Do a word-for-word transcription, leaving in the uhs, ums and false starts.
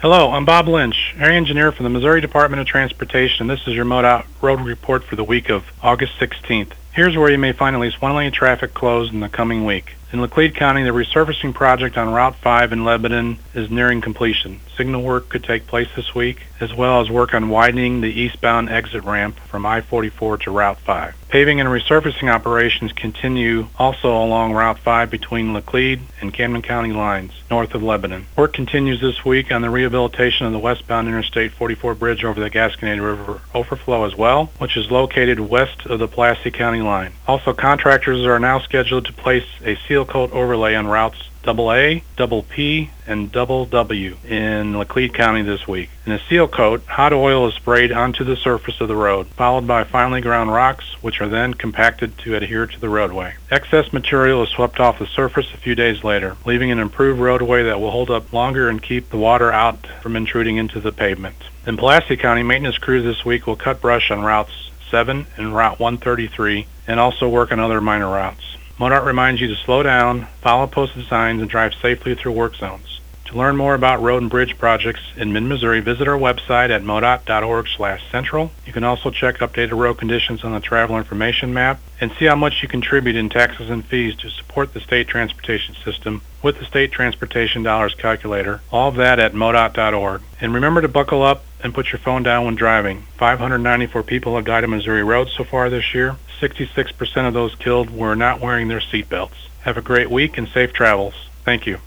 Hello, I'm Bob Lynch, area engineer for the Missouri Department of Transportation. This is your MoDOT road report for the week of August sixteenth. Here's where you may find at least one lane of traffic closed in the coming week. In Laclede County, the resurfacing project on Route five in Lebanon is nearing completion. Signal work could take place this week, as well as work on widening the eastbound exit ramp from I forty-four to Route five. Paving and resurfacing operations continue also along Route five between Laclede and Camden County lines, north of Lebanon. Work continues this week on the rehabilitation of the westbound Interstate forty-four bridge over the Gasconade River overflow as well, which is located west of the Pulaski County line. Also, contractors are now scheduled to place a seal coat overlay on routes double A, double P, and double W in Laclede County this week. In a seal coat, hot oil is sprayed onto the surface of the road, followed by finely ground rocks, which are then compacted to adhere to the roadway. Excess material is swept off the surface a few days later, leaving an improved roadway that will hold up longer and keep the water out from intruding into the pavement. In Pulaski County, maintenance crews this week will cut brush on routes seven and Route one thirty-three, and also work on other minor routes. MoDOT reminds you to slow down, follow posted signs, and drive safely through work zones. To learn more about road and bridge projects in mid-Missouri, visit our website at modot dot org slash central. You can also check updated road conditions on the travel information map and see how much you contribute in taxes and fees to support the state transportation system with the State Transportation Dollars Calculator. All of that at modot dot org. And remember to buckle up and put your phone down when driving. five hundred ninety-four people have died on Missouri roads so far this year. sixty-six percent of those killed were not wearing their seatbelts. Have a great week and safe travels. Thank you.